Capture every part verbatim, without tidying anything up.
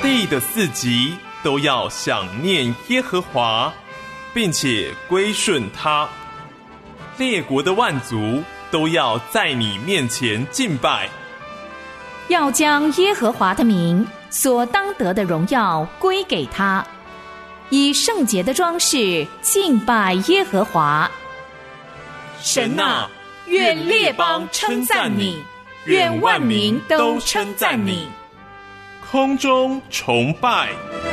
地的四极都要想念耶和华，并且归顺他。列国的万族都要在你面前敬拜， 要将耶和华的名所当得的荣耀归给他，以圣洁的装饰敬拜耶和华。神啊，愿列邦称赞你，愿万民都称赞你。 空中崇拜。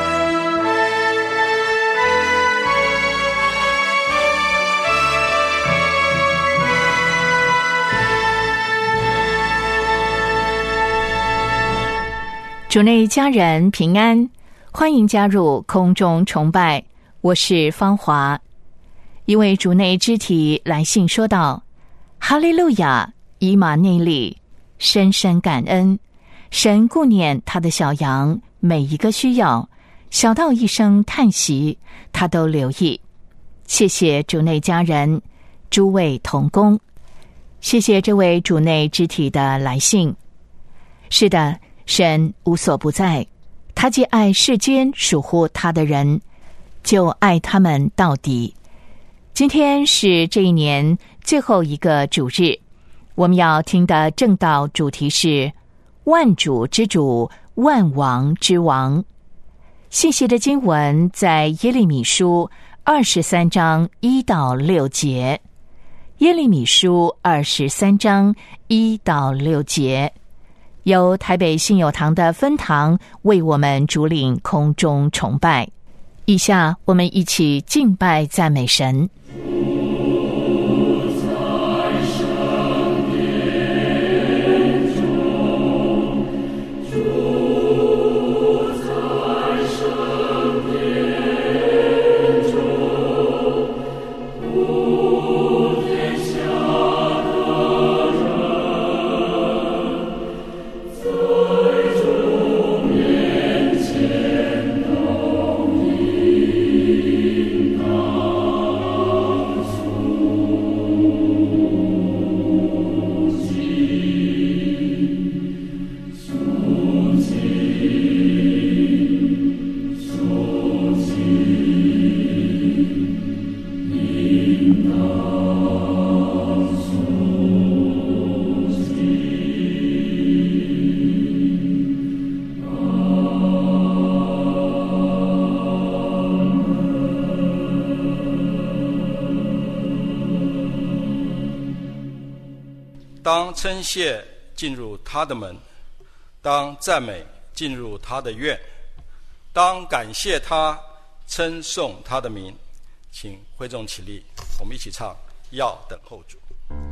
主内家人平安，欢迎加入空中崇拜，我是芳华。一位主内肢体来信说道：哈利路亚，以马内利，深深感恩神顾念他的小羊每一个需要，小到一声叹息他都留意。谢谢主内家人，诸位同工，谢谢这位主内肢体的来信。是的，神无所不在，他既爱世间属乎他的人，就爱他们到底。今天是这一年最后一个主日，我们要听的正道主题是万主之主，万王之王。信息的经文在耶利米书二十三章一到六节。耶利米书二十三章一到六节，由台北信友堂的分堂为我们主领空中崇拜。以下我们一起敬拜赞美神。 当称谢进入他的门，当赞美进入他的院，当感谢他，称颂他的名。请会众起立，我们一起唱要等候主。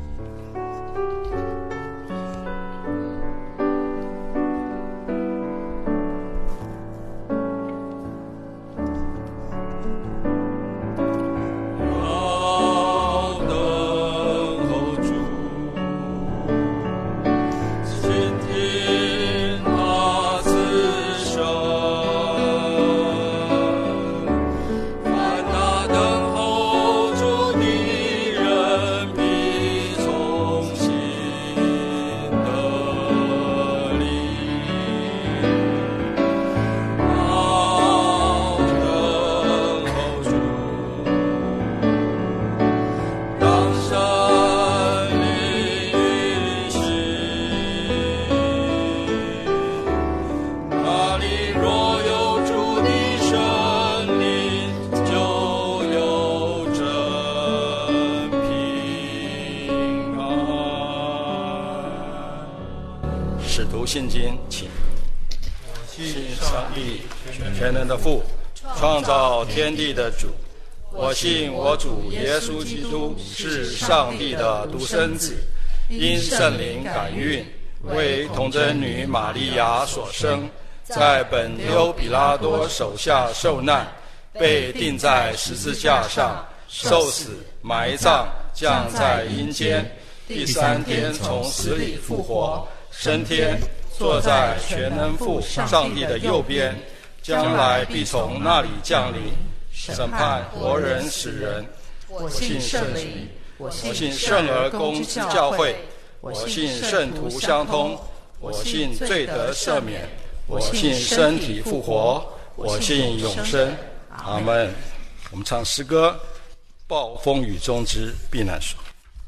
信经，请。我信上帝全能的父，创造天地的主。我信我主耶稣基督是上帝的独生子，因圣灵感孕，为童贞女玛利亚所生，在本丢彼拉多手下受难，被钉在十字架上，受死，埋葬，降在阴间，第三天从死里复活，升天，坐在全能父上帝的右边，将来必从那里降临，审判活人死人。我信圣灵，我信圣而公之教会，我信圣徒相通，我信罪得赦免， 我信身体复活，我信永生。阿们。我们唱诗歌《暴风雨中之避难所》。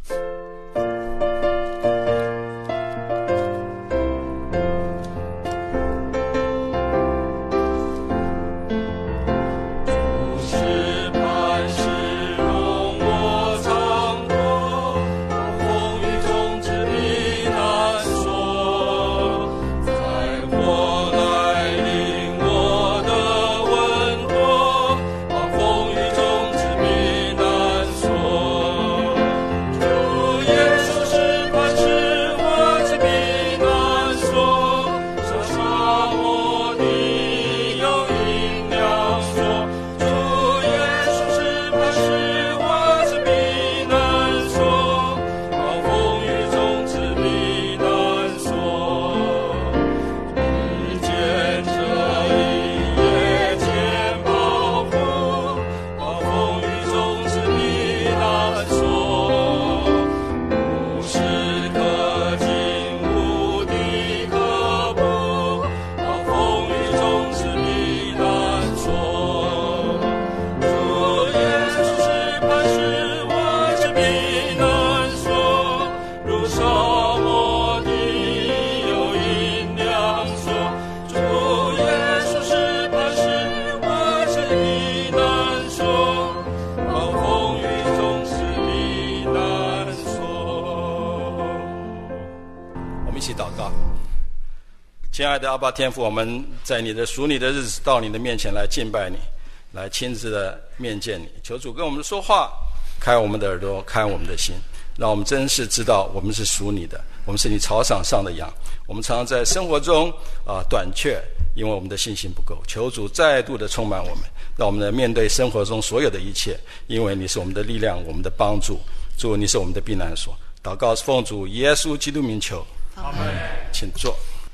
亲爱的阿爸天父，我们在你的属你的日子到你的面前来敬拜你，来亲自的面见你。求主跟我们说话，开我们的耳朵，开我们的心，让我们真是知道我们是属你的，我们是你草场上的羊。我们常常在生活中啊、呃、短缺，因为我们的信心不够。求主再度的充满我们，让我们能面对生活中所有的一切，因为你是我们的力量，我们的帮助。主，你是我们的避难所。祷告是奉主耶稣基督名求，阿们。请坐。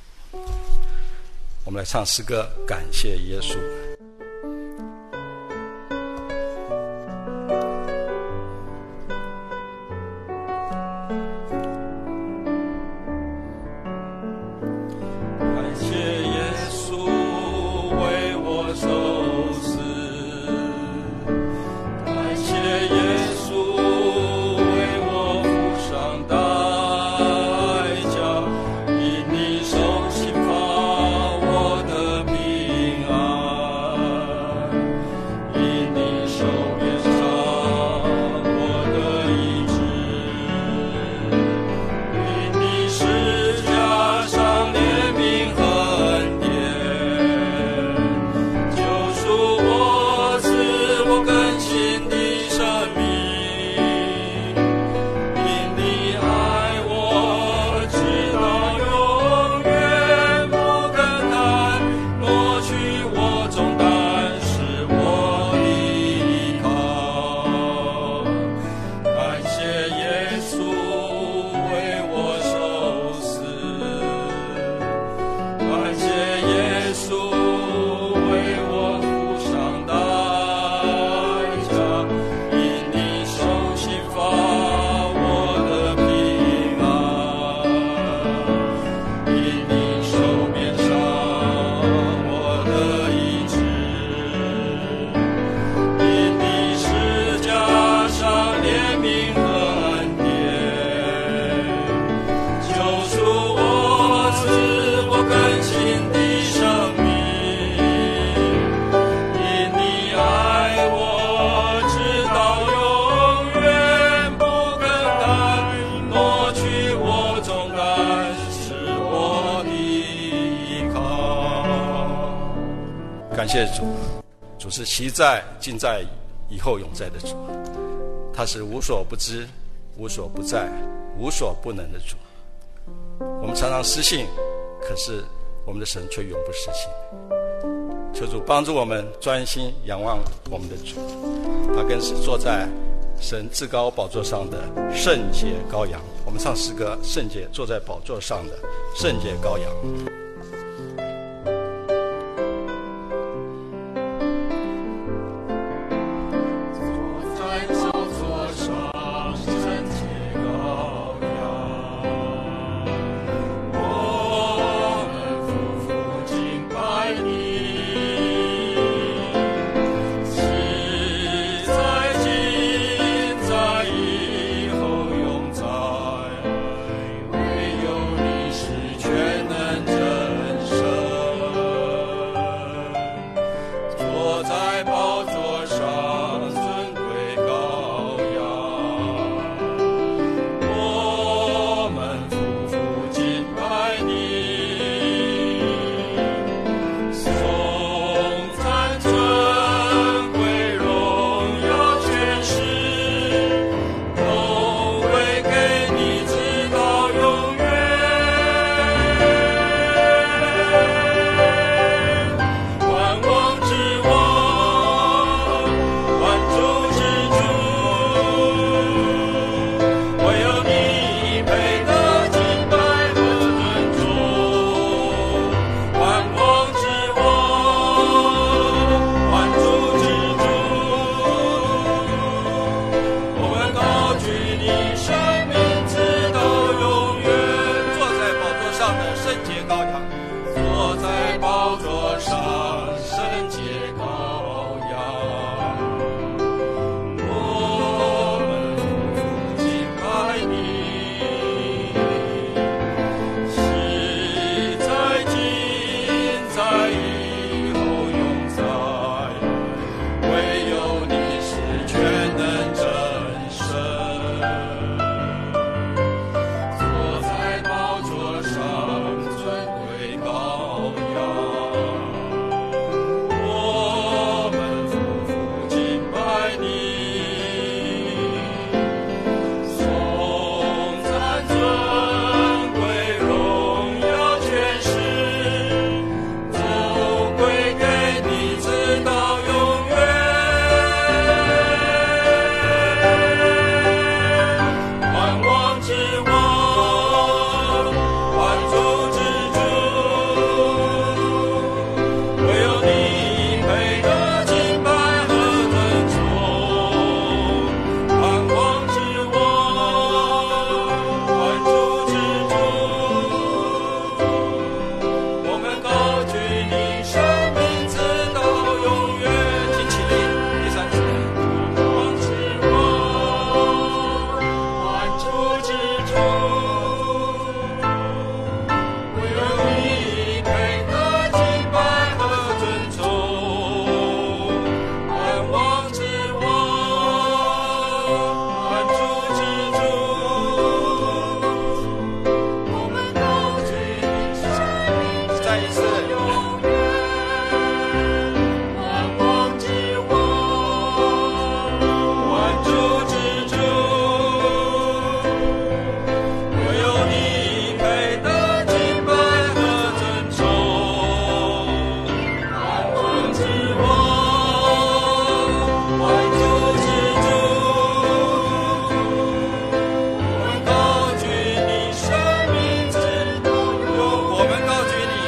我们来唱诗歌，感谢耶稣。感谢耶稣为我受死，感谢耶稣为我付上代价，因你受刑罚我的平安，因你受鞭伤我的医治，因你十架上怜悯和恩典，救赎我，赐我更新的生命。因你爱我，直到永远不更改，挪去我重担，是我的依靠。感谢耶稣为我受死，感谢耶稣为我付上代价，因你受刑罚我的平安，因你受鞭伤我的医治，因你十架上怜悯和恩典，救赎我，赐我更新的生命。因你爱我，直到永远不更改，挪去我重担，是我的依靠。感谢主，主是昔在、今在、以后永在的主，他是无所不知、无所不在、无所不能的主。我们常常失信，可是我们的神却永不失信。求主帮助我们专心仰望我们的主，他更是坐在神至高宝座上的圣洁羔羊。我们唱诗歌，圣洁坐在宝座上的圣洁羔羊。坐在宝座上，圣洁羔羊，我们夫妇敬坐在宝座上，尊贵羔羊。我们夫妇敬拜你，颂赞尊贵荣耀权势，都归给你，直到永远。万王之王，万主之主，唯有你配得敬拜和尊重。万王之王，万主之主，我们高举你生命直到永远。坐在宝座上的圣洁羔羊，坐在宝座上圣洁羔羊，我们夫妇敬拜你，昔在今在以后永在，唯有你是全能真神。坐在宝座上尊贵羔羊，我们夫妇敬拜你，颂赞尊贵荣耀权势，都归给你，直到永远。万王之王，万主之主，唯有你配得敬拜和尊崇。万王之王，万主之主，我们高举你生命直到永远。请起立，第三次。万王之王，万主之主，唯有你配得敬拜和尊崇。万王之王，万主之主，我们高举你生命再一次。万王之王，万主之主，唯有你配得敬拜和尊崇。万王之王，万主之主，我们高举你生命直到永。我们高举你，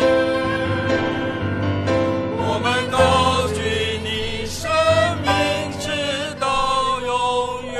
我们高举你生命直到永远。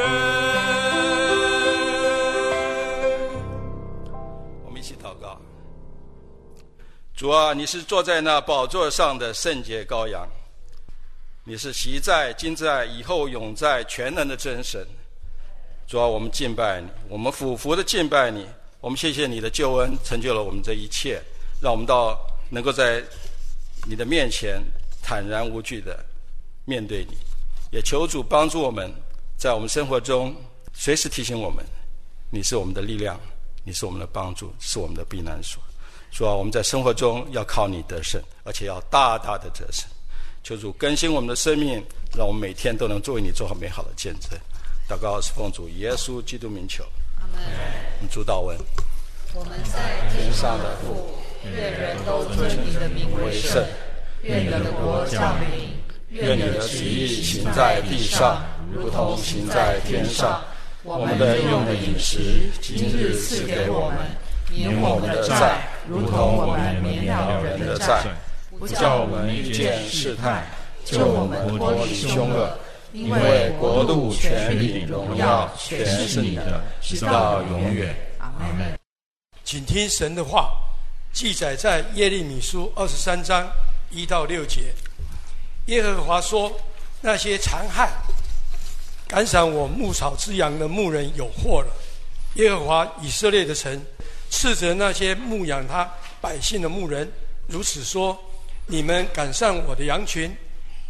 我们一起祷告。主啊，你是坐在那宝座上的圣洁羔羊，你是昔在今在以后永在全能的真神。主啊，我们敬拜你，我们俯伏的敬拜你，我们谢谢你的救恩成就了我们这一切，让我们到能够在你的面前坦然无惧的面对你。也求主帮助我们在我们生活中随时提醒我们，你是我们的力量，你是我们的帮助，是我们的避难所。主啊，我们在生活中要靠你得胜，而且要大大的得胜。求主更新我们的生命，让我们每天都能作为你做好美好的见证。祷告是奉主耶稣基督名求， 阿门。 主祷文。 我们在天上的父，愿人都尊你的名为圣，愿你的国降临， 愿你的旨意行在地上，如同行在天上。 我们的用的饮食，今日赐给我们，免我们的债，如同我们免了人的债，不叫我们遇见试探，救我们脱离凶恶。因为国度、权柄、荣耀，全是你的，直到永远。阿们。 请听神的话，记载在耶利米书二十三章一到六节。耶和华说：那些残害赶赏我牧草之羊的牧人有祸了。耶和华以色列的神斥责那些牧养他百姓的牧人，如此说：你们赶上我的羊群，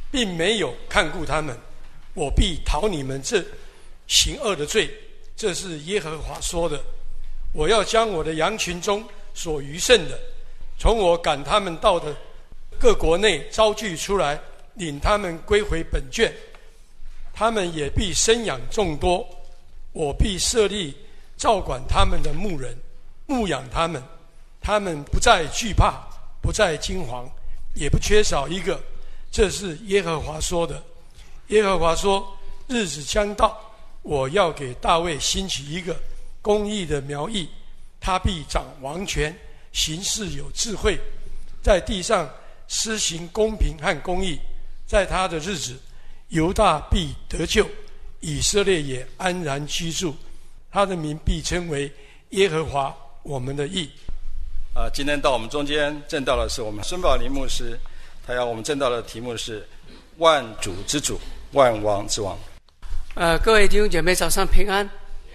并没有看顾他们，我必讨你们这行恶的罪。这是耶和华说的。我要将我的羊群中所余剩的，从我赶他们到的各国内招聚出来，领他们归回本卷。他们也必生养众多，我必设立照管他们的牧人，牧养他们，他们不再惧怕，不再惊惶，也不缺少一个。这是耶和华说的。耶和华说，日子将到，我要给大卫兴起一个公义的苗裔，他必掌王权，行事有智慧，在地上施行公平和公义。在他的日子，犹大必得救，以色列也安然居住，他的名必称为耶和华我们的义。 啊，今天到我们中间证道的是我们孙宝林牧师，他要我们证道的题目是万主之主，万王之王。 呃，各位弟兄姐妹，早上平安。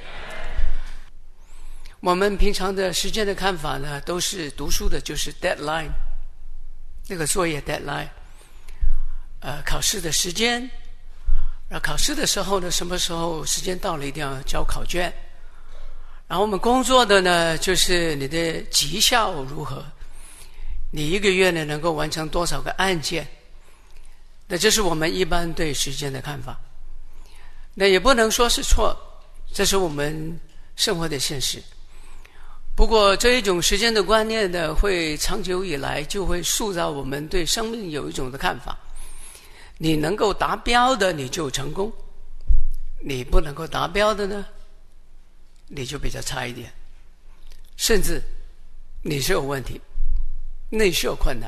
我们平常的时间的看法呢，都是读书的，就是 deadline， 那个作业 deadline， 呃，考试的时间，然后考试的时候呢，什么时候时间到了，一定要交考卷。然后我们工作的呢，就是你的绩效如何，你一个月呢能够完成多少个案件，那这是我们一般对时间的看法。那也不能说是错，这是我们生活的现实。不过这一种时间的观念呢，会长久以来就会塑造我们对生命有一种的看法。你能够达标的你就成功，你不能够达标的呢，你就比较差一点，甚至你是有问题，你是有困难。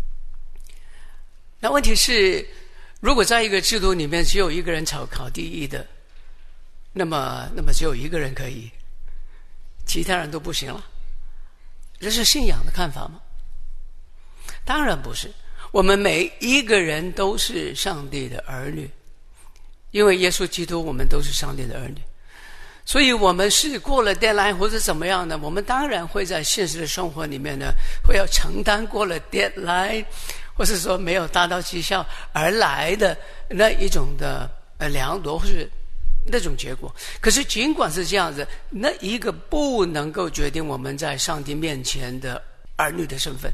那问题是，如果在一个制度里面只有一个人考考第一的，那么那么只有一个人可以，其他人都不行了，这是信仰的看法吗？当然不是。我们每一个人都是上帝的儿女，因为耶稣基督我们都是上帝的儿女，所以我们是过了 deadline 或者怎么样呢，我们当然会在现实的生活里面呢，会要承担过了 deadline 或是说没有达到绩效而来的那一种的呃量度或是那种结果。可是尽管是这样子，那一个不能够决定我们在上帝面前的儿女的身份。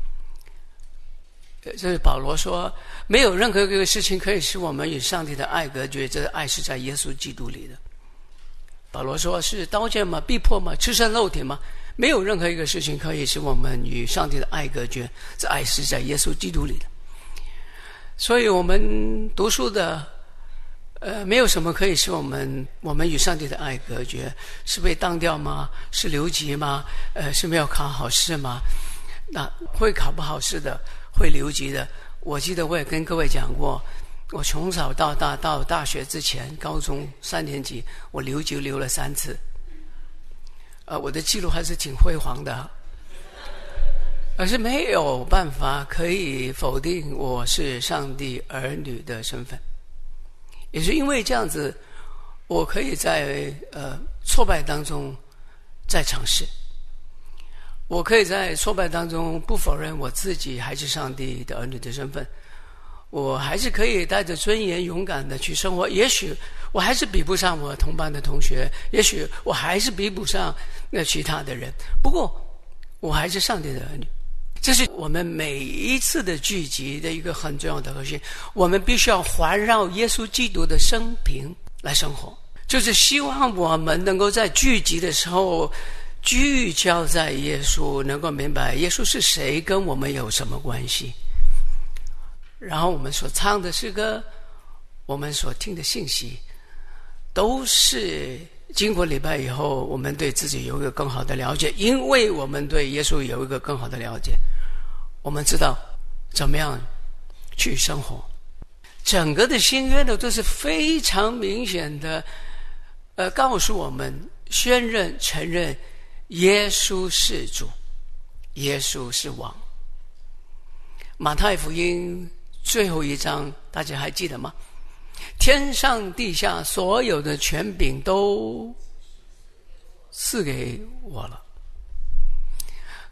这是保罗说，没有任何一个事情可以使我们与上帝的爱隔绝，这爱是在耶稣基督里的。保罗说，是刀剑吗？逼迫吗？赤身肉体吗？没有任何一个事情可以使我们与上帝的爱隔绝，这爱是在耶稣基督里的。所以我们读书的呃，没有什么可以使我们我们与上帝的爱隔绝。是被当掉吗？是留级吗？呃，是没有考好试吗？那会考不好试的，会留级的。我记得我也跟各位讲过，我从小到大到大学之前，高中三年级，我留级留了三次。呃，我的记录还是挺辉煌的，而是没有办法可以否定我是上帝儿女的身份。也是因为这样子，我可以在呃挫败当中再尝试。我可以在挫败当中不否认我自己还是上帝的儿女的身份，我还是可以带着尊严勇敢的去生活。也许我还是比不上我同班的同学，也许我还是比不上那其他的人，不过我还是上帝的儿女。这是我们每一次的聚集的一个很重要的核心，我们必须要环绕耶稣基督的生平来生活，就是希望我们能够在聚集的时候聚焦在耶稣，能够明白耶稣是谁，跟我们有什么关系。然后我们所唱的诗歌，我们所听的信息，都是经过礼拜以后，我们对自己有一个更好的了解，因为我们对耶稣有一个更好的了解，我们知道怎么样去生活。整个的新约呢，都是非常明显的呃，告诉我们宣认承认耶稣是主，耶稣是王。马太福音最后一章大家还记得吗？天上地下所有的权柄都赐给我了。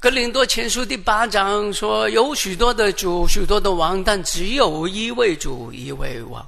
哥林多前书第八章说，有许多的主，许多的王，但只有一位主，一位王。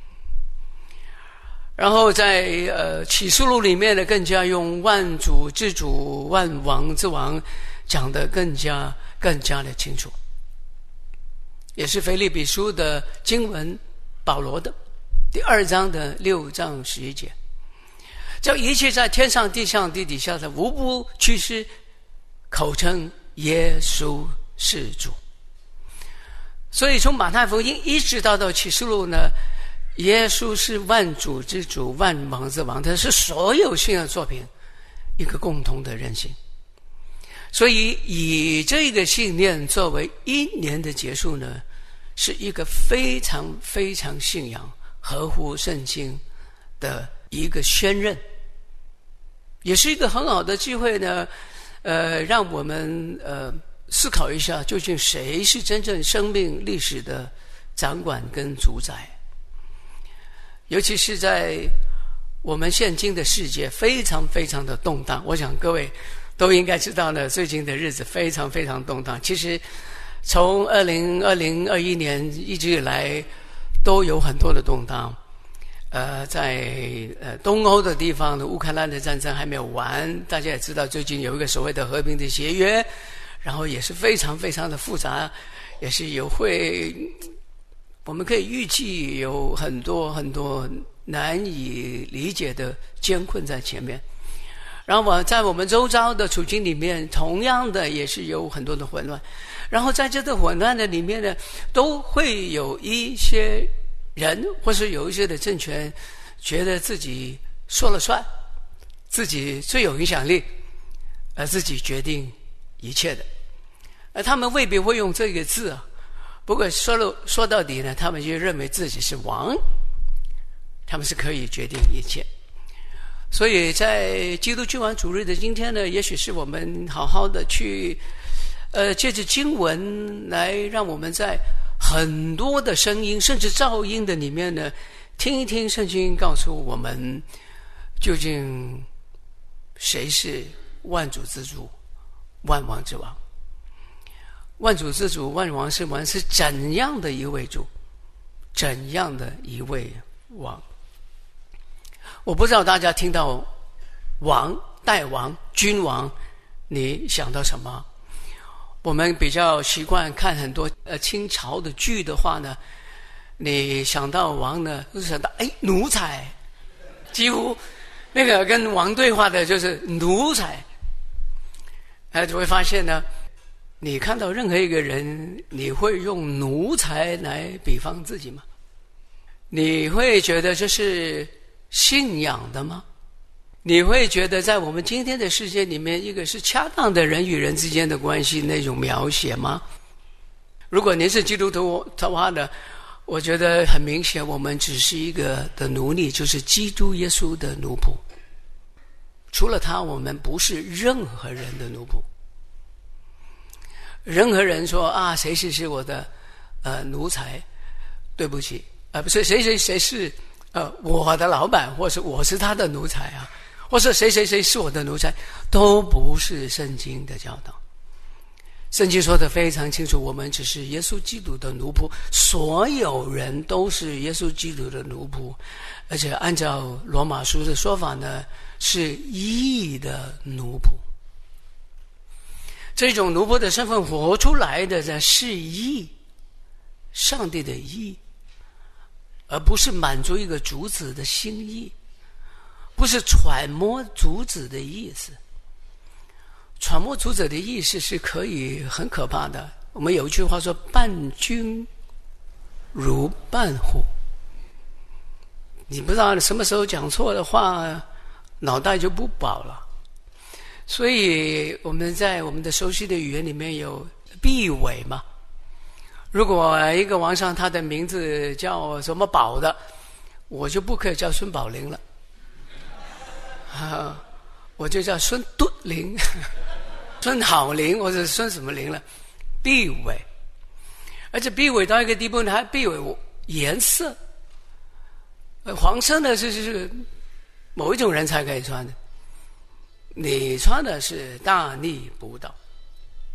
然后在呃启示录里面呢，更加用万主之主、万王之王讲得更加更加的清楚。也是腓立比书的经文，保罗的第二章的六章十一节，叫一切在天上、地上、地底下的，无不屈膝，口称耶稣是主。所以从马太福音一直到到启示录呢，耶稣是万主之主、万王之王，他是所有信仰作品一个共同的认信。所以以这个信念作为一年的结束呢，是一个非常非常信仰、合乎圣经的一个宣认，也是一个很好的机会呢。呃，让我们呃思考一下，究竟谁是真正生命历史的掌管跟主宰？尤其是在我们现今的世界非常非常的动荡，我想各位都应该知道呢，最近的日子非常非常动荡。其实从二零二零二一年一直以来都有很多的动荡。呃，在呃东欧的地方的乌克兰的战争还没有完，大家也知道最近有一个所谓的和平的协约，然后也是非常非常的复杂，也是有会我们可以预计有很多很多难以理解的艰困在前面。然后我在我们周遭的处境里面，同样的也是有很多的混乱。然后在这个混乱的里面呢，都会有一些人或是有一些的政权觉得自己说了算，自己最有影响力，而自己决定一切的。而他们未必会用这个字啊，不过说了说到底呢，他们就认为自己是王，他们是可以决定一切。所以在基督君王主日的今天呢，也许是我们好好的去呃借着经文来让我们在很多的声音甚至噪音的里面呢，听一听圣经告诉我们究竟谁是万主之主、万王之王。万主之主、万王之王是怎样的一位主，怎样的一位王。我不知道大家听到王、代王、君王，你想到什么？我们比较习惯看很多呃清朝的剧的话呢，你想到王呢，就想到哎奴才，几乎那个跟王对话的就是奴才。哎，就会发现呢，你看到任何一个人，你会用奴才来比方自己吗？你会觉得这是信仰的吗？你会觉得在我们今天的世界里面，一个是恰当的人与人之间的关系那种描写吗？如果您是基督徒的话呢，我觉得很明显，我们只是一个的奴隶，就是基督耶稣的奴仆。除了他，我们不是任何人的奴仆。任何人说啊，谁谁是我的呃奴才，对不起，呃不是谁谁谁是呃我的老板，或是我是他的奴才啊。或是谁谁谁是我的奴才，都不是圣经的教导。圣经说得非常清楚，我们只是耶稣基督的奴仆，所有人都是耶稣基督的奴仆，而且按照罗马书的说法呢，是义的奴仆。这种奴仆的身份活出来的呢，是义，上帝的义，而不是满足一个主子的心意，不是揣摩主子的意思。揣摩主子的意思是可以很可怕的。我们有一句话说，伴君如伴虎。你不知道什么时候讲错的话，脑袋就不保了。所以我们在我们的熟悉的语言里面有必委嘛。如果一个王上他的名字叫什么宝的，我就不可以叫孙宝林了。啊，我就叫孙敦林、孙好林或者孙什么林了，必委。而且必委到一个地步呢，还必委颜色。呃，黄色呢是是某一种人才可以穿的，你穿的是大逆不道。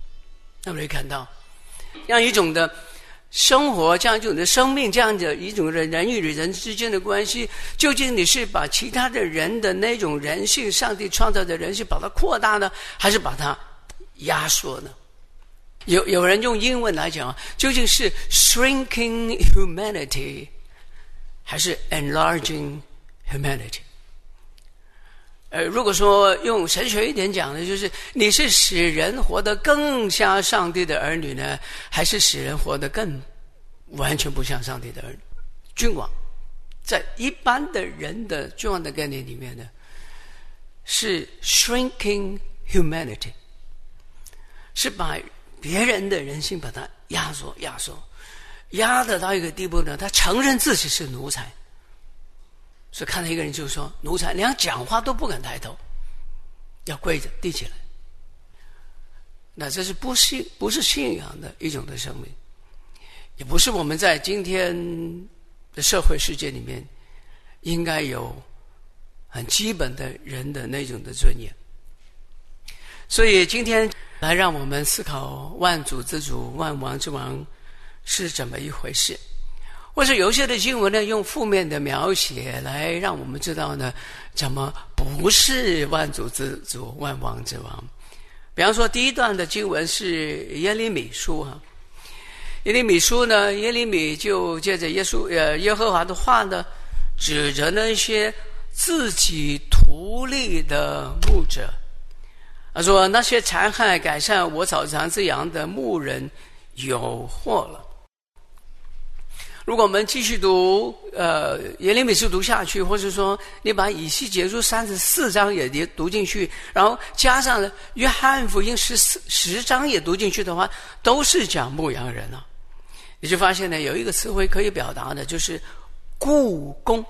那我们会看到这样一种的生活，这样一种的生命，这样的一种的人与人之间的关系，究竟你是把其他的人的那种人性，上帝创造的人性把它扩大呢，还是把它压缩呢？有有人用英文来讲，究竟是 shrinking humanity 还是 enlarging humanity？ 呃，如果说用神学一点讲的，就是你是使人活得更像上帝的儿女呢，还是使人活得更完全不像上帝的儿女？君王在一般的人的君王的概念里面呢，是 shrinking humanity， 是把别人的人性把它压缩压缩，压得到一个地步呢，他承认自己是奴才。所以看到一个人就说，奴才连讲话都不敢抬头，要跪着低起来。那这是不信不是信仰的一种的生命，也不是我们在今天的社会世界里面应该有很基本的人的那种的尊严。所以今天来让我们思考万主之主万王之王是怎么一回事，或者有些的经文呢用负面的描写来让我们知道呢怎么不是万主之主万王之王。比方说第一段的经文是耶利米书啊，耶利米书呢，耶利米就借着耶稣呃耶和华的话呢，指着那些自己图利的牧者，他说那些残害改善我草场之羊的牧人有祸了。如果我们继续读呃耶利米书读下去，或者说你把以西结书三十四章也读进去，然后加上了约翰福音十四十章也读进去的话，都是讲牧羊人啊。你就发现呢，有一个词汇可以表达的，就是雇工。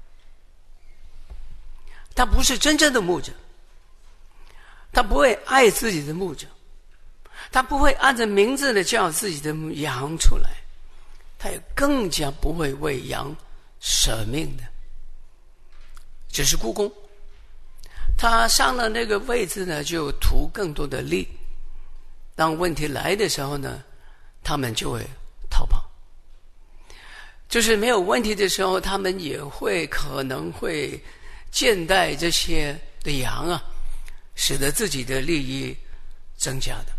他不是真正的牧者，他不会爱自己的牧者，他不会按着名字的叫自己的羊出来，他也更加不会为羊舍命的，只是雇工。他上了那个位置呢，就图更多的利。当问题来的时候呢，他们就会逃跑。就是没有问题的时候，他们也会可能会贱待这些的羊啊，使得自己的利益增加的。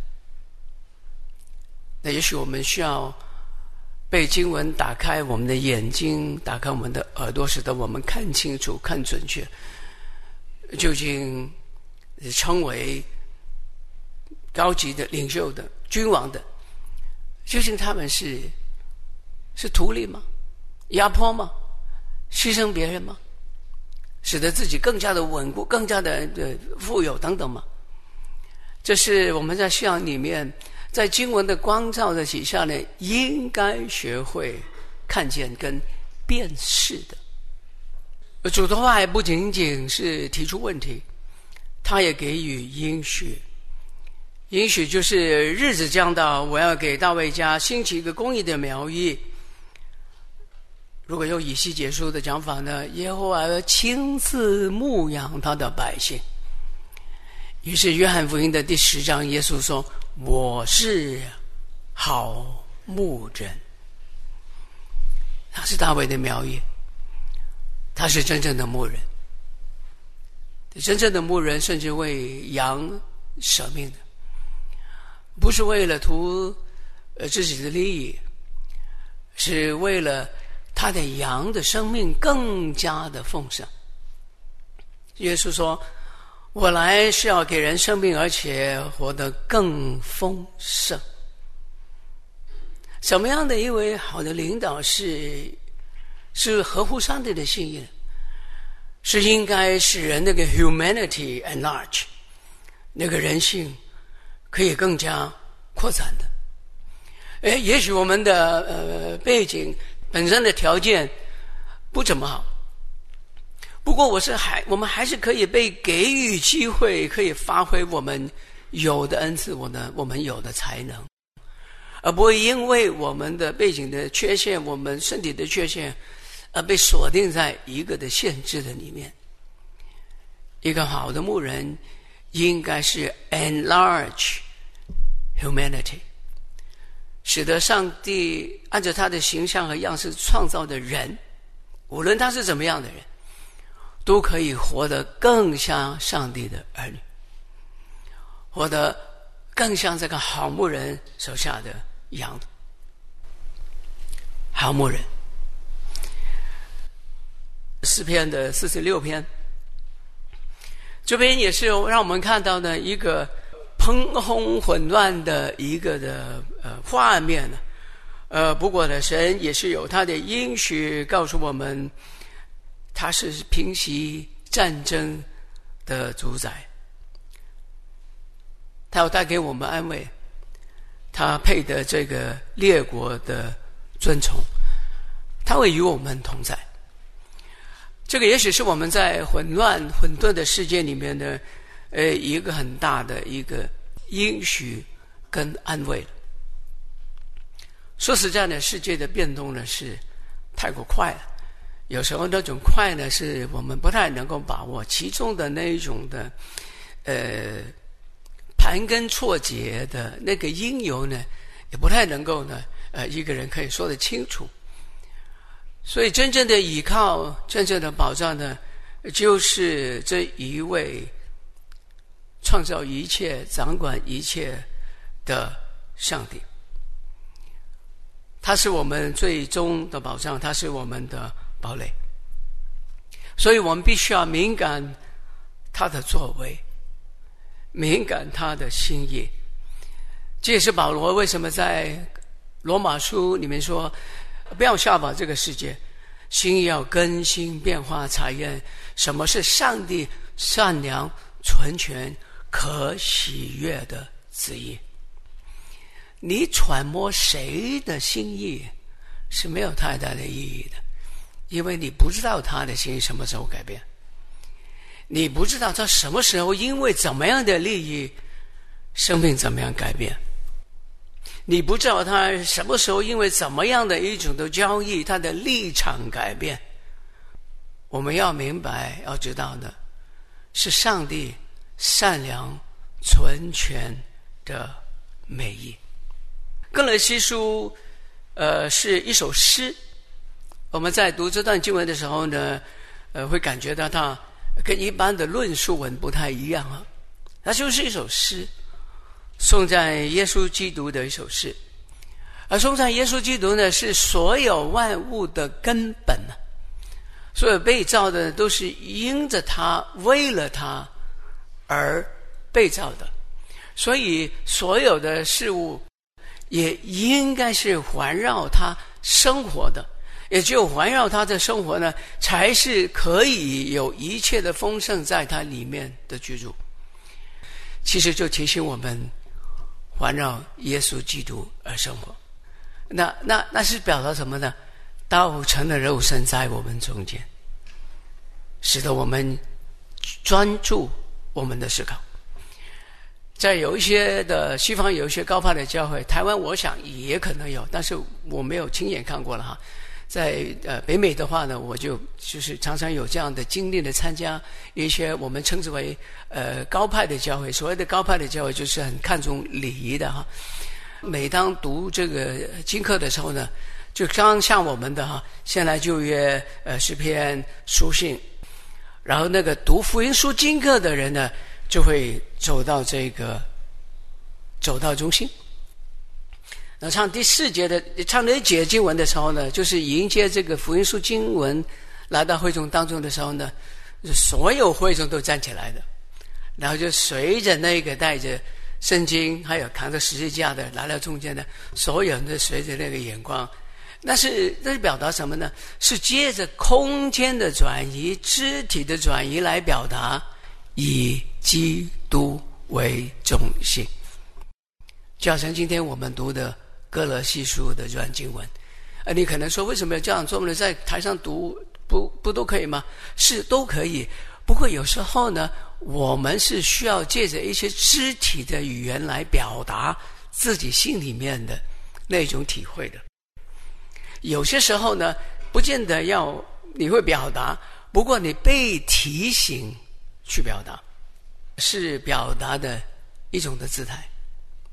那也许我们需要被经文打开我们的眼睛，打开我们的耳朵，使得我们看清楚看准确，究竟称为高级的领袖的君王的，究竟他们是是图利吗？压迫吗？牺牲别人吗？使得自己更加的稳固，更加的富有等等吗？这是我们在信仰里面，在经文的光照的底下呢，应该学会看见跟辨识的。主的话还不仅仅是提出问题，他也给予应许。应许就是日子将到，我要给大卫家兴起一个公义的苗裔。如果用以西结书的讲法呢，耶和华要亲自牧养他的百姓。于是约翰福音的第十章，耶稣说，我是好牧人。他是大卫的苗裔，他是真正的牧人，真正的牧人甚至为羊舍命的，不是为了图呃自己的利益，是为了他的羊的生命更加的丰盛。耶稣说，我来是要给人生命，而且活得更丰盛。什么样的一位好的领导是是合乎上帝的心意，是应该使人那个 humanity enlarge， 那个人性可以更加扩展的。诶，也许我们的呃背景本身的条件不怎么好，不过我是还我们还是可以被给予机会，可以发挥我们有的恩赐，我的我们有的才能，而不会因为我们的背景的缺陷，我们身体的缺陷，而被锁定在一个的限制的里面。一个好的牧人应该是 enlarge humanity， 使得上帝按照他的形象和样式创造的人，无论他是怎么样的人，都可以活得更像上帝的儿女，活得更像这个好牧人手下的羊。好牧人，诗篇的四十六篇，这边也是让我们看到呢一个砰轰混乱的一个的呃画面呢。呃，不过呢，神也是有他的应许告诉我们，他是平息战争的主宰，他要带给我们安慰，他配得这个列国的尊崇，他会与我们同在。这个也许是我们在混乱混沌的世界里面的呃一个很大的一个应许跟安慰了。说实在的，世界的变动呢是太过快了，有时候那种快呢是我们不太能够把握，其中的那一种的呃盘根错节的那个因由呢，也不太能够呢呃一个人可以说得清楚。所以真正的依靠，真正的保障呢，就是这一位创造一切、掌管一切的上帝。他是我们最终的保障，他是我们的堡垒。所以我们必须要敏感他的作为，敏感他的心意。这也是保罗为什么在罗马书里面说，不要效法这个世界，心意要更新变化，查验什么是上帝善良、纯全、可喜悦的旨意。你揣摩谁的心意是没有太大的意义的，因为你不知道他的心意什么时候改变，你不知道他什么时候因为怎么样的利益，生命怎么样改变，你不知道他什么时候因为怎么样的一种的交易，他的立场改变。我们要明白，要知道的是上帝善良、纯全的美意。歌罗西书呃是一首诗，我们在读这段经文的时候呢，呃会感觉到它跟一般的论述文不太一样啊，它就是一首诗，颂赞耶稣基督的一首诗。而颂赞耶稣基督呢，是所有万物的根本啊，所有被造的都是因着他、为了他而被造的，所以所有的事物也应该是环绕他生活的，也只有环绕他的生活呢，才是可以有一切的丰盛在他里面的居住。其实就提醒我们环绕耶稣基督而生活，那那那是表达什么呢？道成了肉身在我们中间，使得我们专注我们的思考。在有一些的西方有一些高派的教会，台湾我想也可能有，但是我没有亲眼看过了哈。在呃北美的话呢，我就就是常常有这样的经历的参加一些我们称之为呃高派的教会。所谓的高派的教会就是很看重礼仪的哈。每当读这个经课的时候呢，就刚像我们的哈，先来旧约呃诗篇书信，然后那个读福音书经课的人呢，就会走到这个走到中心。那唱第四节的唱那一节经文的时候呢，就是迎接这个福音书经文来到会众当中的时候呢，所有会众都站起来的，然后就随着那个带着圣经还有扛着十字架的来到中间的，所有人都随着那个眼光。那是那是表达什么呢？是借着空间的转移、肢体的转移来表达以基督为中心。就好像今天我们读的歌罗西书的这段经文，呃，你可能说为什么要这样做呢？在台上读不不都可以吗？是都可以，不过有时候呢，我们是需要借着一些肢体的语言来表达自己心里面的那种体会的。有些时候呢，不见得要你会表达，不过你被提醒去表达，是表达的一种的姿态，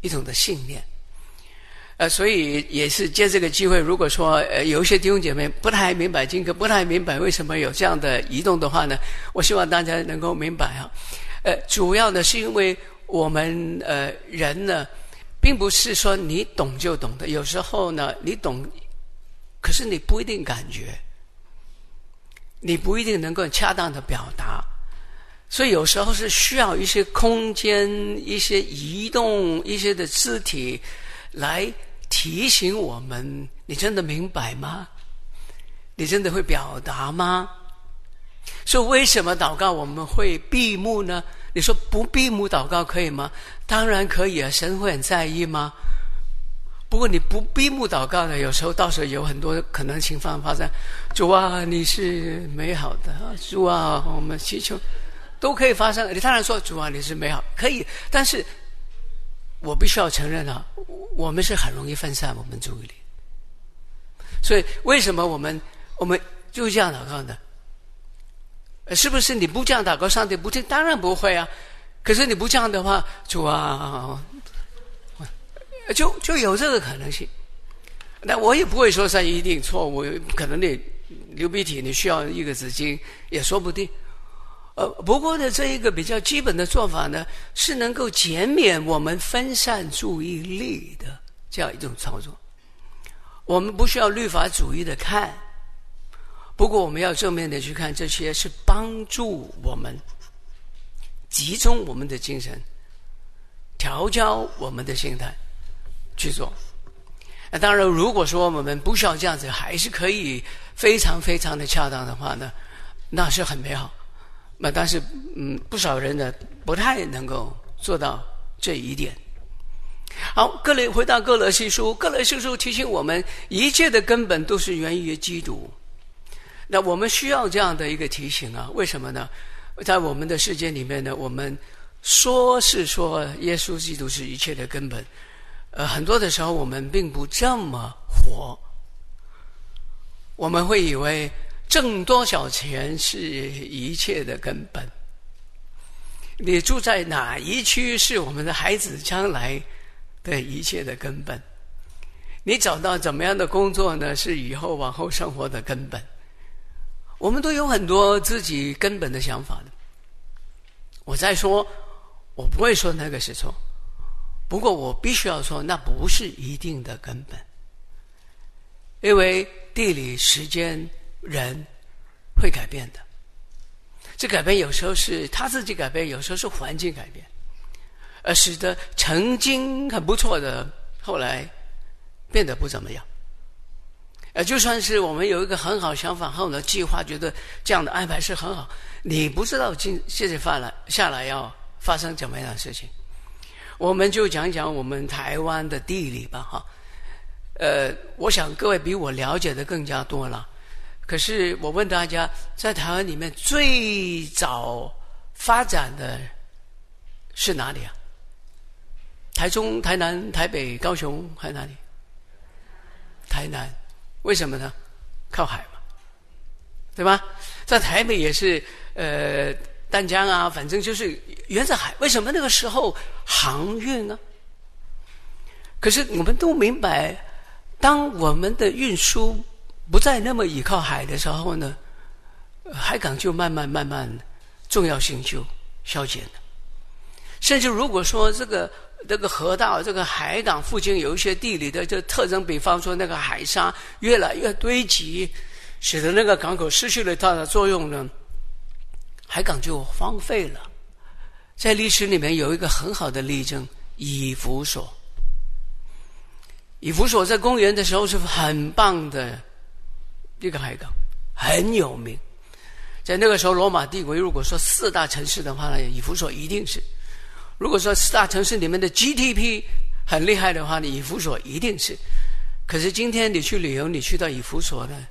一种的信念。呃，所以也是借这个机会，如果说呃有一些弟兄姐妹不太明白经课，不太明白为什么有这样的移动的话呢，我希望大家能够明白哈。呃，主要呢是因为我们呃人呢，并不是说你懂就懂的，有时候呢你懂，可是你不一定感觉，你不一定能够恰当的表达，所以有时候是需要一些空间、一些移动、一些的肢体来提醒我们：你真的明白吗？你真的会表达吗？所以为什么祷告我们会闭目呢？你说不闭目祷告可以吗？当然可以啊，神会很在意吗？不过你不闭目祷告呢，有时候到时候有很多可能情况发生。主啊，你是美好的，主啊，我们祈求都可以发生。你当然说主啊，你是美好，可以，但是我必须要承认啊，我们是很容易分散我们注意力。所以为什么我们我们就这样祷告呢？是不是你不这样祷告，上帝不听？当然不会啊。可是你不这样的话，主啊，就就有这个可能性。那我也不会说是一定错误，可能你流鼻涕，你需要一个纸巾，也说不定。呃，不过呢，这一个比较基本的做法呢，是能够减免我们分散注意力的这样一种操作。我们不需要律法主义的看。不过我们要正面的去看，这些是帮助我们集中我们的精神，调教我们的心态去做。那当然如果说我们不需要这样子，还是可以非常非常的恰当的话呢，那是很美好。那但是嗯，不少人呢不太能够做到这一点。好，各类回到歌罗西书，歌罗西书提醒我们，一切的根本都是源于基督。那我们需要这样的一个提醒啊，为什么呢？在我们的世界里面呢，我们说是说耶稣基督是一切的根本，呃，很多的时候我们并不这么活。我们会以为挣多少钱是一切的根本，你住在哪一区是我们的孩子将来的一切的根本，你找到怎么样的工作呢，是以后往后生活的根本。我们都有很多自己根本的想法的。我在说，我不会说那个是错，不过我必须要说，那不是一定的根本，因为地理、时间、人会改变的。这改变有时候是他自己改变，有时候是环境改变，而使得曾经很不错的，后来变得不怎么样。呃，就算是我们有一个很好想法后的计划，觉得这样的安排是很好，你不知道接接着发来下来要发生怎么样的事情。我们就讲讲我们台湾的地理吧，哈。呃，我想各位比我了解的更加多了。可是我问大家，在台湾里面最早发展的是哪里啊？台中、台南、台北、高雄还是哪里？台南。为什么呢？靠海嘛，对吧？在台北也是呃淡江啊，反正就是沿着海。为什么那个时候航运呢？可是我们都明白，当我们的运输不再那么依靠海的时候呢，海港就慢慢慢慢重要性就消减了。甚至如果说这个这个河道、这个海港附近有一些地理的这特征，比方说那个海沙越来越堆积，使得那个港口失去了它的作用呢，海港就荒废了。在历史里面有一个很好的例证，以弗所。以弗所在公元的时候是很棒的一个海港，很有名。在那个时候，罗马帝国如果说四大城市的话呢，以弗所一定是。如果说四大城市里面的 G D P 很厉害的话，你以弗所一定是。可是今天你去旅游，你去到以弗所呢，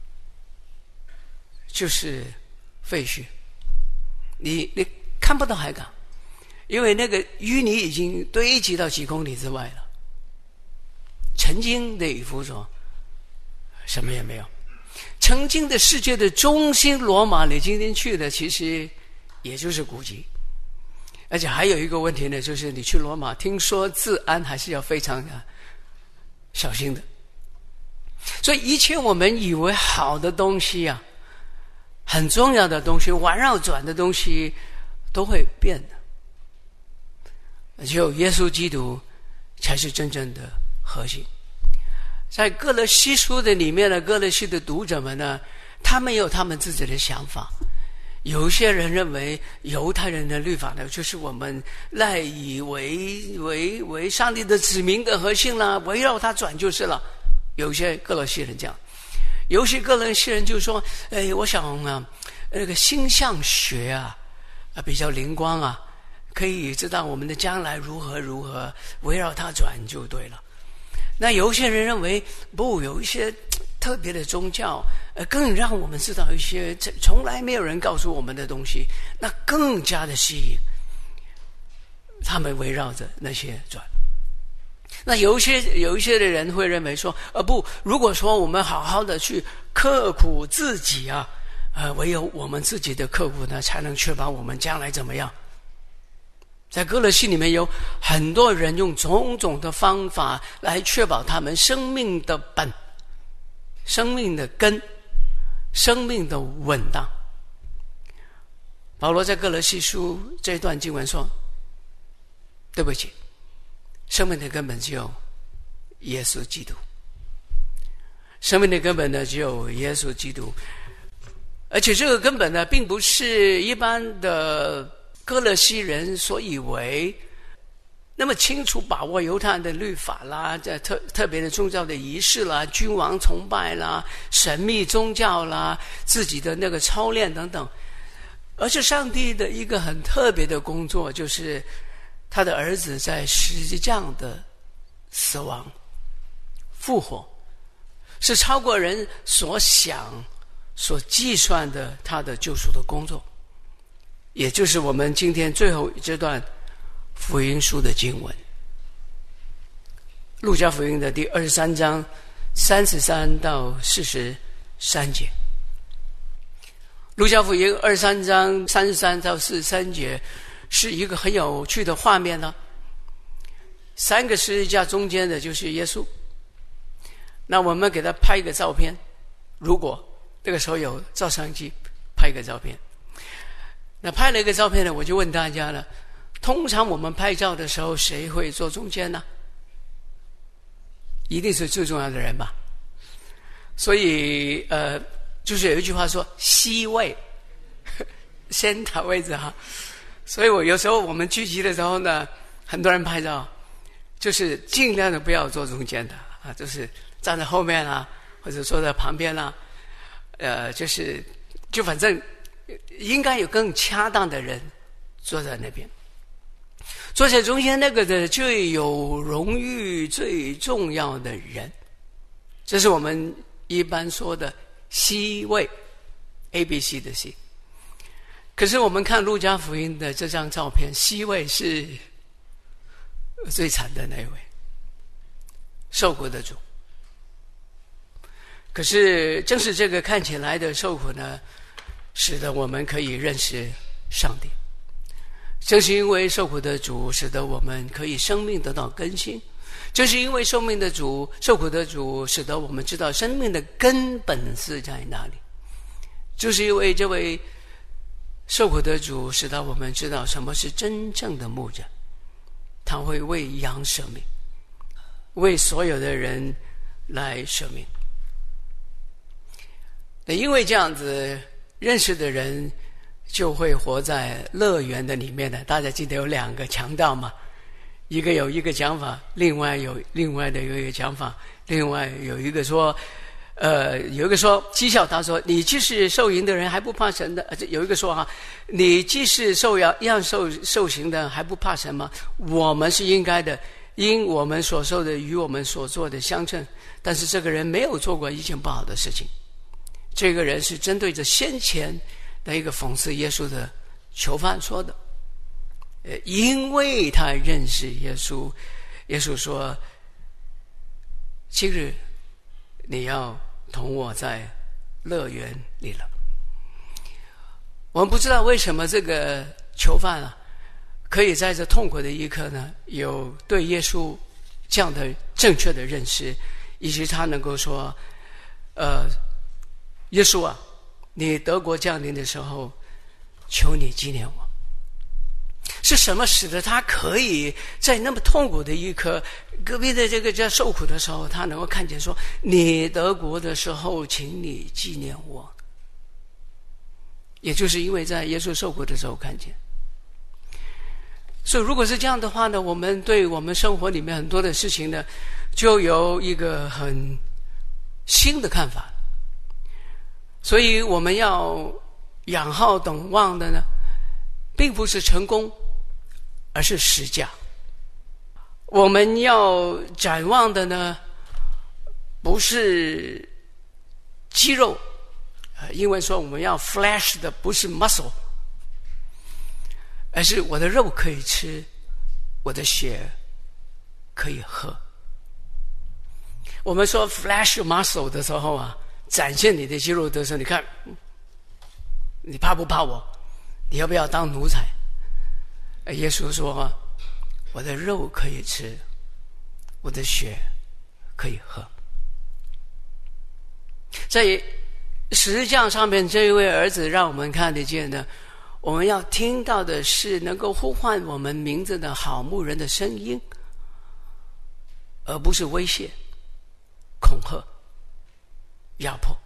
就是废墟，你你看不到海港，因为那个淤泥已经堆积到几公里之外了。曾经的以弗所什么也没有，曾经的世界的中心罗马，你今天去的其实也就是古迹。 而且还有一个问题呢，就是你去罗马，听说治安还是要非常的小心的。所以一切我们以为好的东西啊，很重要的东西，环绕转的东西都会变的。只有耶稣基督才是真正的核心。在哥罗西书的里面呢，哥罗西的读者们呢，他们有他们自己的想法。有些人认为犹太人的律法呢，就是我们赖以为为为上帝的子民的核心啦，围绕它转就是了。有些哥罗西人这样，有些哥罗西人就说：“哎，我想啊，那个星象学啊，啊比较灵光啊，可以知道我们的将来如何如何，围绕它转就对了。”那有些人认为不，有一些特别的宗教，呃，更让我们知道一些从来没有人告诉我们的东西，那更加的吸引。他们围绕着那些转。那有一些有一些的人会认为说，呃，不，如果说我们好好的去刻苦自己啊，呃，唯有我们自己的刻苦呢，才能确保我们将来怎么样。在哥罗西里面有很多人用种种的方法来确保他们生命的本、生命的根、生命的稳当。保罗在哥罗西书这段经文说：“对不起，生命的根本只有耶稣基督。生命的根本呢，只有耶稣基督。而且这个根本呢，并不是一般的哥罗西人所以为那么清楚把握犹太人的律法啦，这特特别的宗教的仪式啦，君王崇拜啦，神秘宗教啦，自己的那个操练等等。而是上帝的一个很特别的工作，就是他的儿子在十字架的死亡、复活，是超过人所想、所计算的他的救赎的工作。也就是我们今天最后这段福音书的经文，路加福音的第二十三章三十三到四十三节。路加福音二十三章三十三到四十三节是一个很有趣的画面呢。三个十字架中间的就是耶稣，那我们给他拍一个照片，如果这个时候有照相机，拍一个照片。那拍了一个照片呢，我就问大家了，通常我们拍照的时候谁会坐中间呢？一定是最重要的人吧。所以呃就是有一句话说 C 位先讨位置哈。所以我有时候我们聚集的时候呢，很多人拍照就是尽量的不要坐中间的啊，就是站在后面啊，或者坐在旁边啊，呃就是就反正应该有更恰当的人坐在那边。坐在中间那个的最有荣誉、最重要的人，这是我们一般说的 C 位 A B C 的 C。 可是我们看路加福音的这张照片， C 位是最惨的那一位，受苦的主。可是正是这个看起来的受苦呢，使得我们可以认识上帝。正是因为受苦的主，使得我们可以生命得到更新。正是因为生命的主、受苦的主，使得我们知道生命的根本是在哪里。就是因为这位受苦的主，使得我们知道什么是真正的牧者，他会为羊舍命，为所有的人来舍命。那因为这样子，认识的人就会活在乐园的里面的。大家记得有两个强调嘛，一个有一个讲法，另外有另外的有一个讲法，另外有一个说呃，有一个说讥笑他说，你既是受刑的人还不怕神的，呃、有一个说啊，你既是受要一样受受刑的还不怕神吗？我们是应该的，因我们所受的与我们所做的相称。但是这个人没有做过一件不好的事情。这个人是针对着先前的一个讽刺耶稣的囚犯说的，呃，因为他认识耶稣，耶稣说，今日你要同我在乐园里了。我们不知道为什么这个囚犯啊可以在这痛苦的一刻呢，有对耶稣这样的正确的认识，以及他能够说，呃，耶稣啊，你德国降临的时候，求你纪念我。是什么使得他可以在那么痛苦的一刻，隔壁的这个在受苦的时候，他能够看见说，你德国的时候，请你纪念我。也就是因为在耶稣受苦的时候看见。所以如果是这样的话呢，我们对我们生活里面很多的事情呢，就有一个很新的看法。所以我们要仰好等望的呢，并不是成功，而是实价。我们要展望的呢，不是肌肉，呃，英文说我们要 flesh 的不是 muscle， 而是我的肉可以吃，我的血可以喝。我们说 flesh muscle 的时候啊，展现你的肌肉的时候，你看，你怕不怕我？你要不要当奴才？耶稣说，我的肉可以吃，我的血可以喝。在十字架上面这一位儿子让我们看得见的，我们要听到的是能够呼唤我们名字的好牧人的声音，而不是威胁、恐吓、压迫。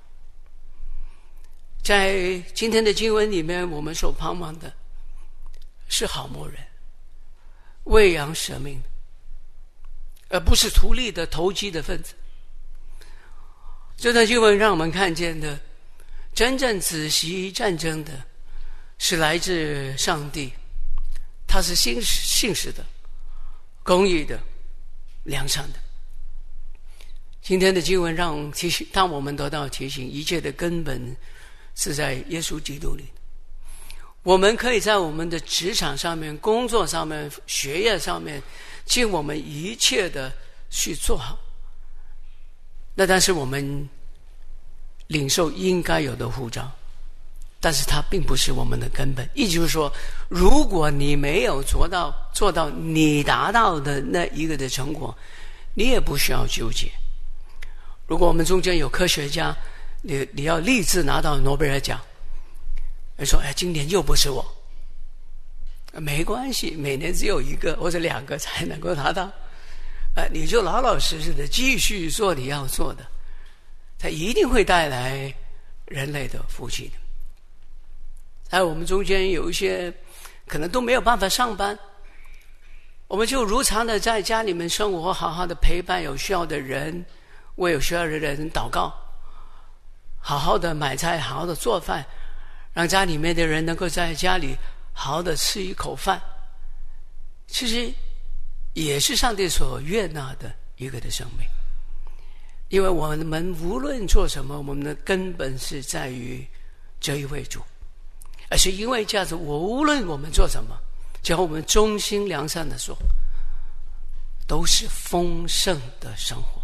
在今天的经文里面，我们所盼望的是好牧人，为羊舍命，而不是图利的投机的分子。这段经文让我们看见的，真正仔细战争的是来自上帝，他是信信实的、公义的、良善的。今天的经文让提醒，当我们得到提醒，一切的根本是在耶稣基督里。我们可以在我们的职场上面、工作上面、学业上面，尽我们一切的去做好。那但是我们领受应该有的护照，但是它并不是我们的根本。意思就是说，如果你没有做到做到你达到的那一个的成果，你也不需要纠结。如果我们中间有科学家，你你要立志拿到诺贝尔奖，你说哎，今年又不是我，没关系，每年只有一个或者两个才能够拿到。呃，你就老老实实的继续做你要做的，它一定会带来人类的福气的。在我们中间有一些可能都没有办法上班，我们就如常的在家里面生活，好好的陪伴有需要的人，为有需要的人祷告，好好的买菜，好好的做饭，让家里面的人能够在家里好好的吃一口饭。其实也是上帝所悦纳的一个的生命。因为我们无论做什么，我们的根本是在于这一位主，而是因为这样子，我无论我们做什么，只要我们忠心良善的做，都是丰盛的生活。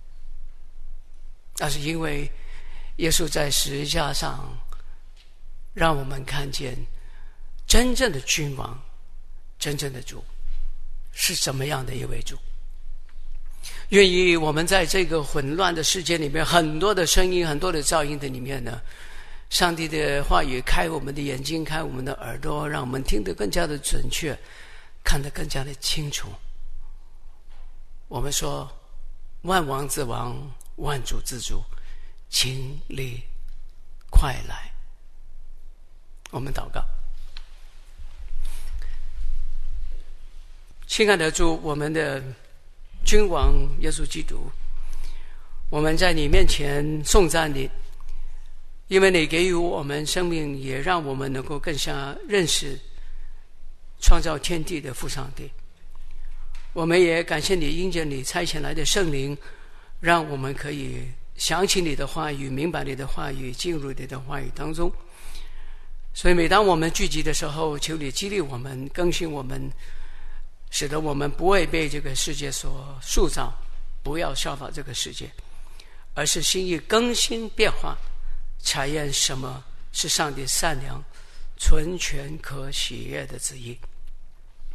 那是因为耶稣在十字架上让我们看见真正的君王，真正的主是怎么样的一位主。愿意我们在这个混乱的世界里面，很多的声音，很多的噪音的里面呢，上帝的话语开我们的眼睛，开我们的耳朵，让我们听得更加的准确，看得更加的清楚。我们说万王之王，万主之主，请你快来。我们祷告。亲爱的主，我们的君王耶稣基督，我们在你面前颂赞你，因为你给予我们生命，也让我们能够更加认识创造天地的父上帝。我们也感谢你，因着你差遣来的圣灵，让我们可以想起你的话语，明白你的话语，进入你的话语当中。所以每当我们聚集的时候，求你激励我们，更新我们，使得我们不会被这个世界所塑造，不要效法这个世界，而是心意更新变化，查验什么是上帝善良、纯全可喜悦的旨意。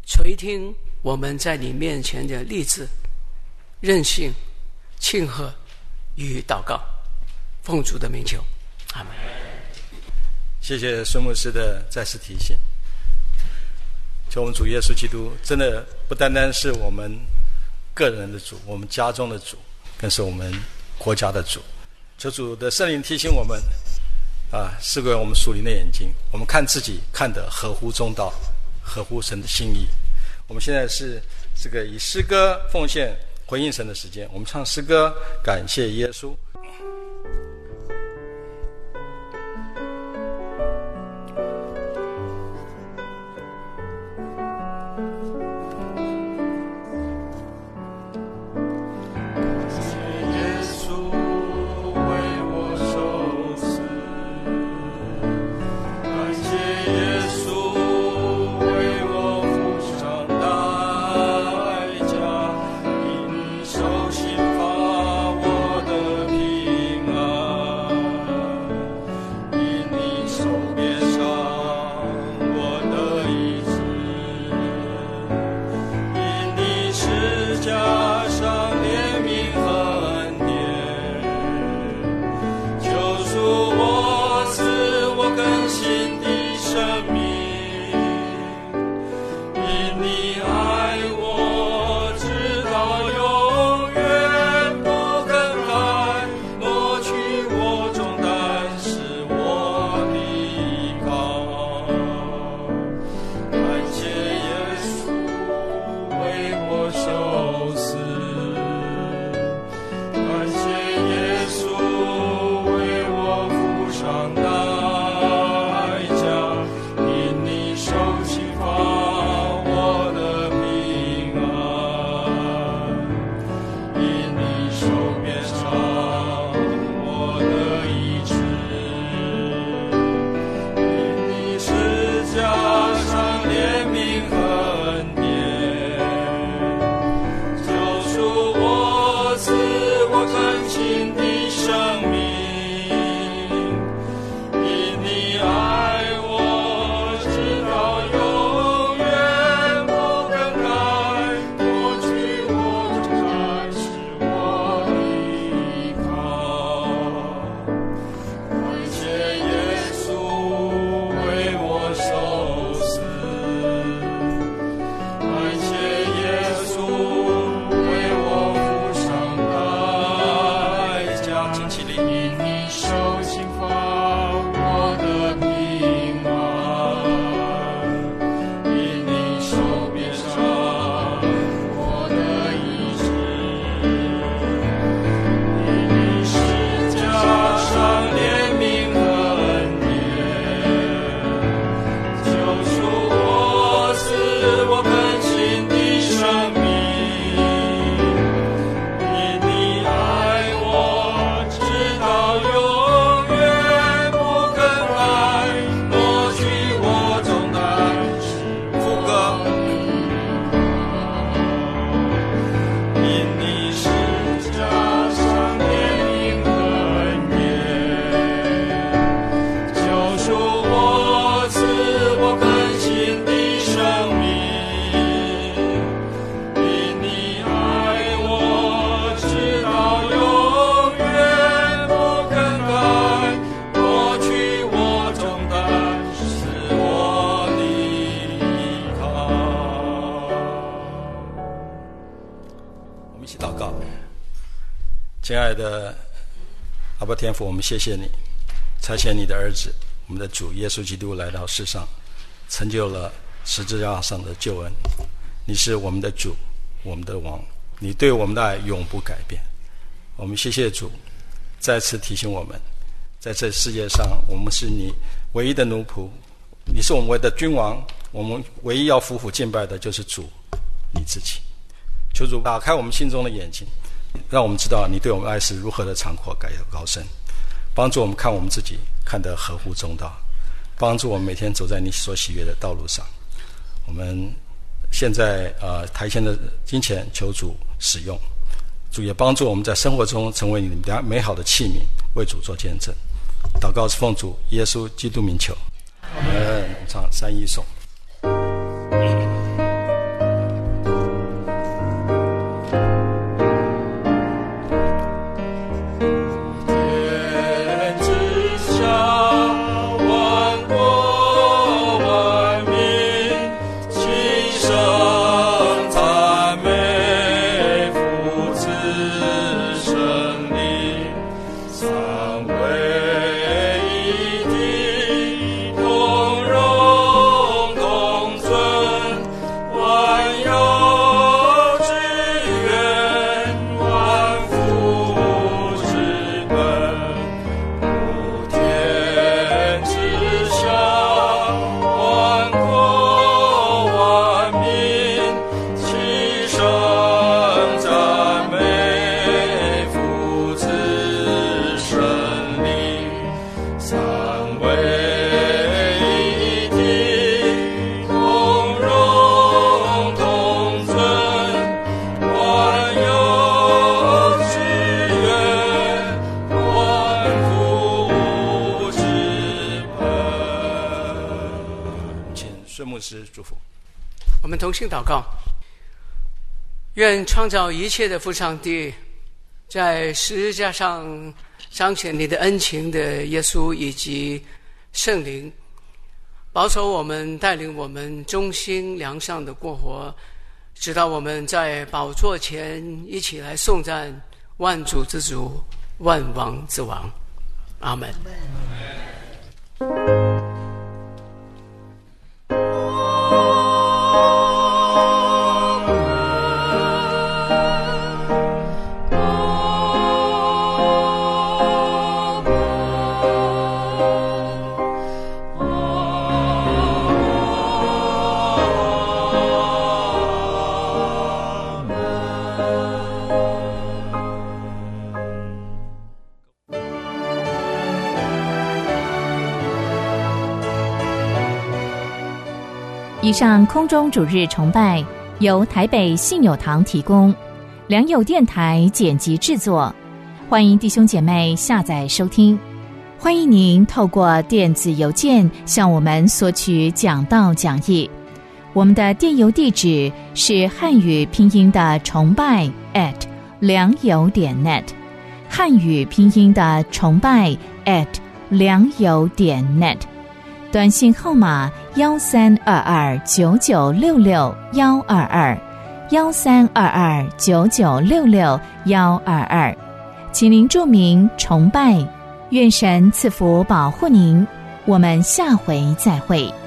垂听我们在你面前的立志、任性、庆贺与祷告，奉主的名求，阿们。 谢谢孙牧师的再次提醒。求我们主耶稣基督真的不单单是我们个人的主，我们家中的主，更是我们国家的主。求主的圣灵提醒我们啊，赐给我们属灵的眼睛，我们看自己看得合乎中道，合乎神的心意。我们现在是这个以诗歌奉献回应神的时间，我们唱诗歌感谢耶稣。亲爱的阿爸天父，我们谢谢你差遣你的儿子我们的主耶稣基督来到世上，成就了十字架上的救恩。你是我们的主，我们的王，你对我们的爱永不改变。我们谢谢主再次提醒我们，在这世界上我们是你唯一的奴仆，你是我们唯一的君王，我们唯一要服服敬拜的就是主你自己。求主打开我们心中的眼睛，让我们知道你对我们爱是如何的长阔高深，帮助我们看我们自己看得合乎中道，帮助我们每天走在你所喜悦的道路上。我们现在呃台前的金钱求主使用，主也帮助我们在生活中成为你美好的器皿，为主做见证。祷告是奉主耶稣基督名求，我们唱三一颂。 牧师祝福。 我们同心祷告，愿创造一切的父上帝，在十字架上彰显你的恩情的耶稣以及圣灵，保守我们，带领我们忠心良善的过活，直到我们在宝座前一起来颂赞万主之主，万王之王。阿们。 以上空中主日崇拜由台北信友堂提供，良友电台剪辑制作，欢迎弟兄姐妹下载收听。欢迎您透过电子邮件向我们索取讲道讲义，我们的电邮地址是汉语拼音的崇拜 at 良友点 net， 汉语拼音的崇拜 at 良友点 net。短信号码幺三二二九九六六幺二二幺三二二九九六六幺二二，请您注明崇拜，愿神赐福保护您，我们下回再会。